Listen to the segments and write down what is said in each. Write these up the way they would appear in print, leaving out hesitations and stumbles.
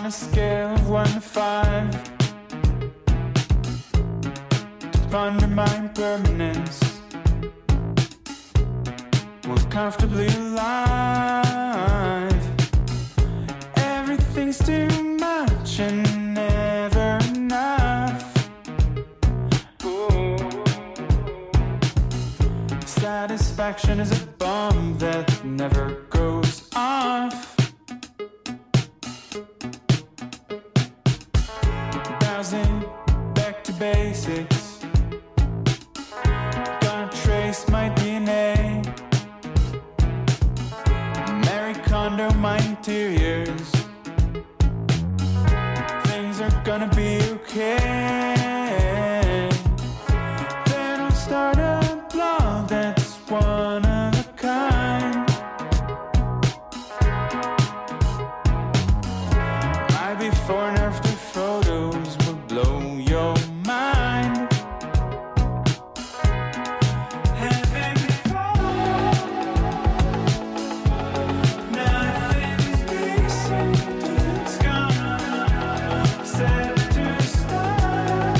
a scale of 1 to 5, to ponder my impermanence, we're comfortably alive. Everything's too much and never enough. Ooh. Satisfaction is a bomb that never goes off. Browsing back to basics, gonna trace my DNA, Marie Kondo my interiors. Things are gonna be okay. Then I'll start a blog that's one of a kind. My before and after photos will blow your mind. Heaven before, nothing's decent, it's gone, set to start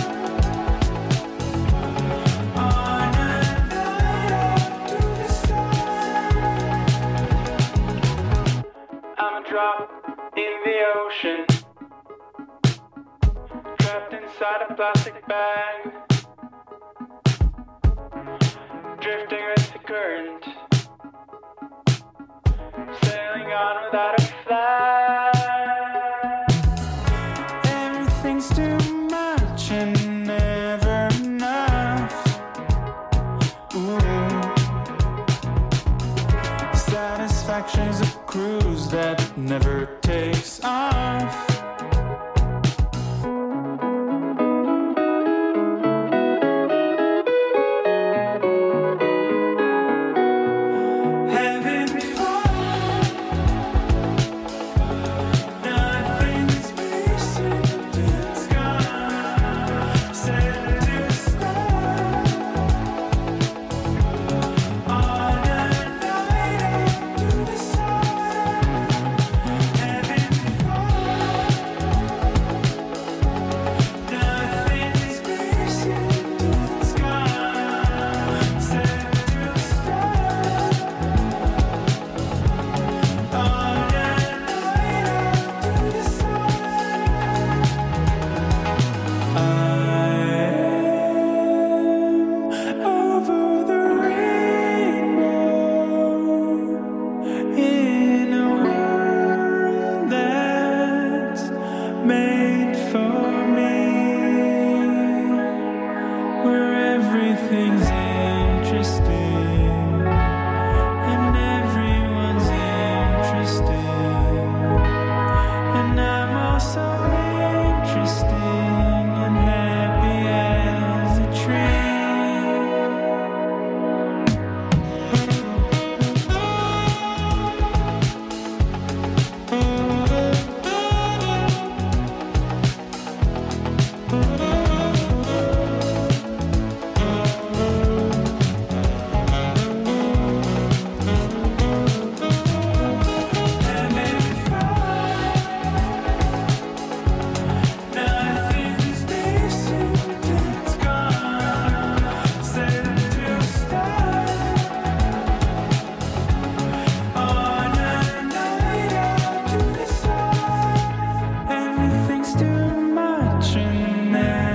on a night up to the sun. I'm a drop in the ocean, trapped inside a plastic bag, drifting with the current, sailing on without a flag. Everything's too much and never enough. Ooh. Satisfaction is a cruise that never takes off. Heaven before, nothing's decent, it's gone, set to start on a night up to the sun. Heaven before, nothing's decent, it's gone, set to start on a night up to the sun. I am over the rainbow in a world that's made for me, where everything's interesting and everyone's interesting, and I'm also interesting and happy as a tree. Nothing's decent, it's gone, set to start on a night up to the sun. Everything's too much and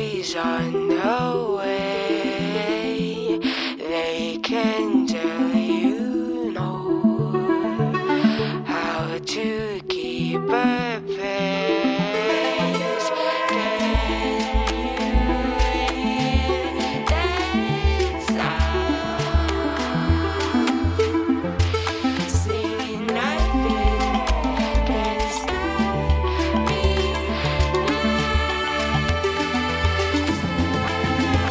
boys on the way. They can tell you know how to keep a pace. Can you hear that sound? Singing nothing can stop me now.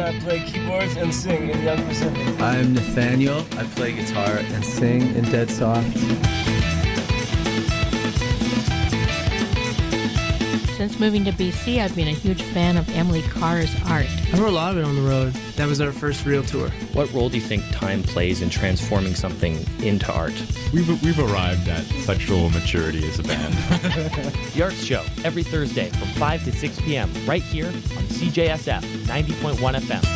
I play keyboards and sing in Young Pacific. I'm Nathaniel. I play guitar and sing in Dead Soft. Since moving to BC, I've been a huge fan of Emily Carr's art. I wrote a lot of it on the road. That was our first real tour. What role do you think time plays in transforming something into art? We've arrived at sexual maturity as a band. The Arts Show, every Thursday from 5 to 6 p.m. right here on CJSF 90.1 FM.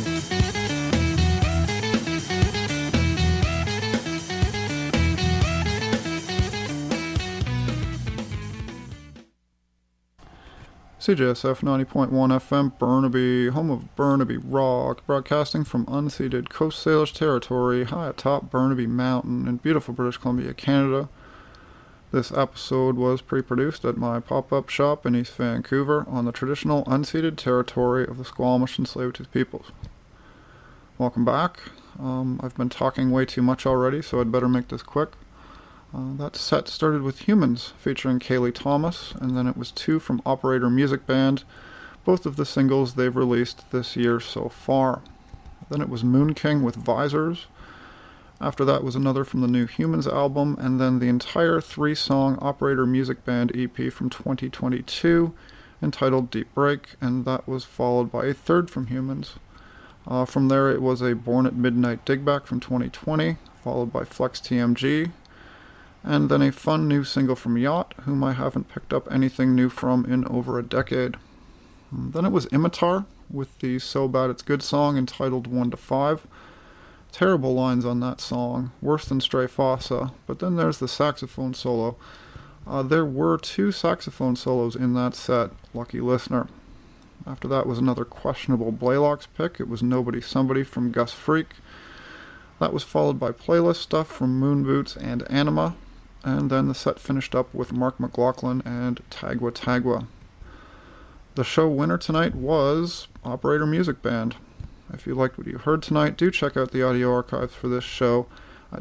CJSF 90.1 FM, Burnaby, home of Burnaby Rock, broadcasting from unceded Coast Salish territory high atop Burnaby Mountain in beautiful British Columbia, Canada. This episode was pre-produced at my pop-up shop in East Vancouver on the traditional unceded territory of the Squamish and Tsleil-Waututh peoples. Welcome back. I've been talking way too much already, so I'd better make this quick. That set started with Humans, featuring Kaylee Thomas, and then it was two from Operator Music Band, both of the singles they've released this year so far. Then it was Moon King with Visors. After that was another from the new Humans album, and then the entire 3-song Operator Music Band EP from 2022, entitled Deep Break, and that was followed by a third from Humans. From there it was a Born at Midnight Digback from 2020, followed by Flex TMG, and then a fun new single from Yacht, whom I haven't picked up anything new from in over a decade. Then it was Imitar, with the So Bad It's Good song entitled 1 to 5. Terrible lines on that song, worse than Stray Fossa, but then there's the saxophone solo. There were 2 saxophone solos in that set, lucky listener. After that was another questionable Blaylock's pick. It was Nobody Somebody from Gus Freak. That was followed by playlist stuff from Moon Boots and Anima. And then the set finished up with Mark McLaughlin and Tagua Tagua. The show winner tonight was Operator Music Band. If you liked what you heard tonight, do check out the audio archives for this show at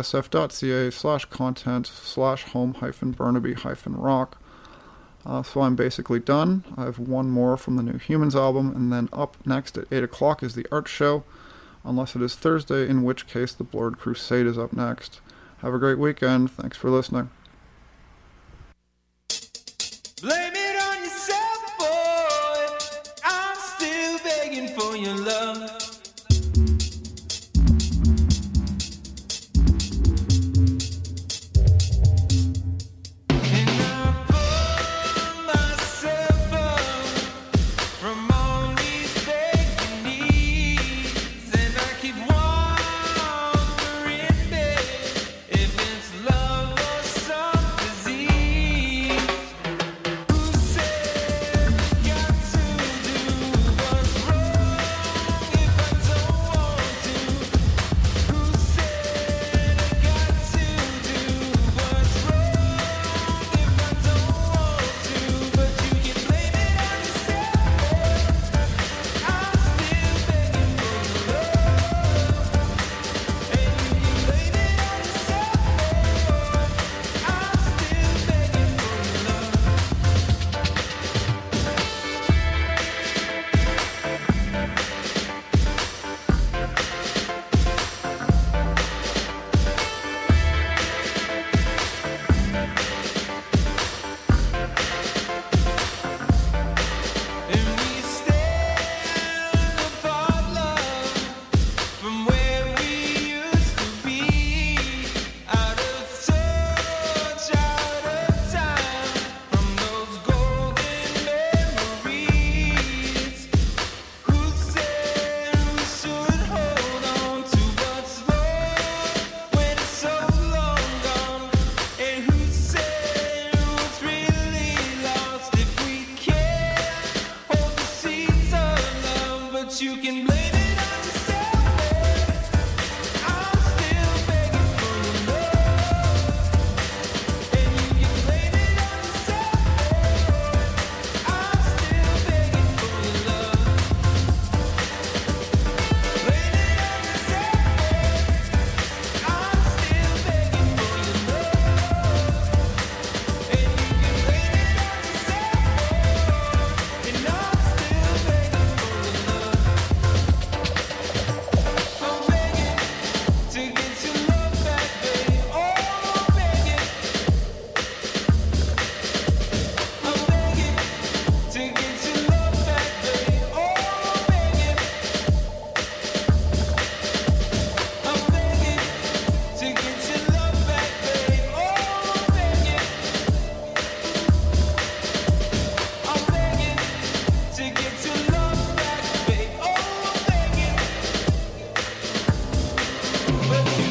cjsf.ca/content/home-burnaby-rock. So I'm basically done. I have one more from the new Humans album, and then up next at 8 o'clock is the Art Show, unless it is Thursday, in which case the Blurred Crusade is up next. Have a great weekend. Thanks for listening. Blame it on yourself, boy. I'm still begging for your love. So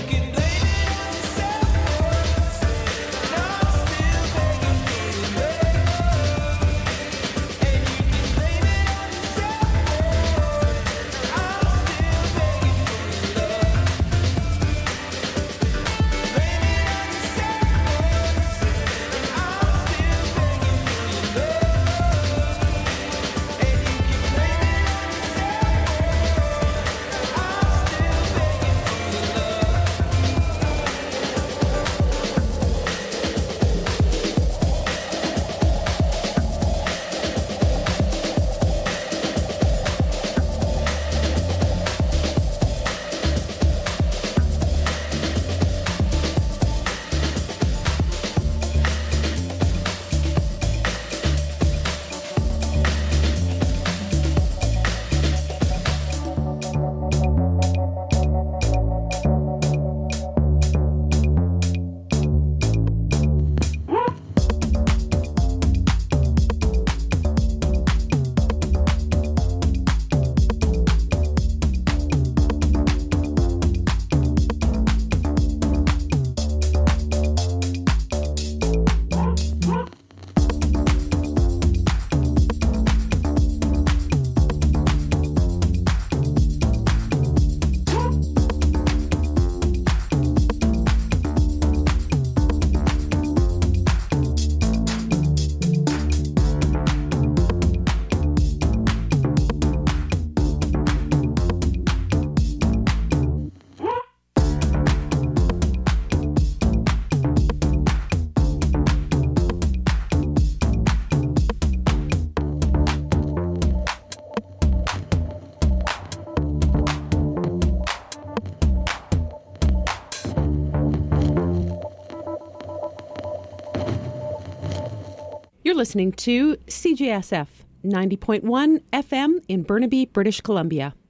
You're listening to CJSF 90.1 FM in Burnaby, British Columbia.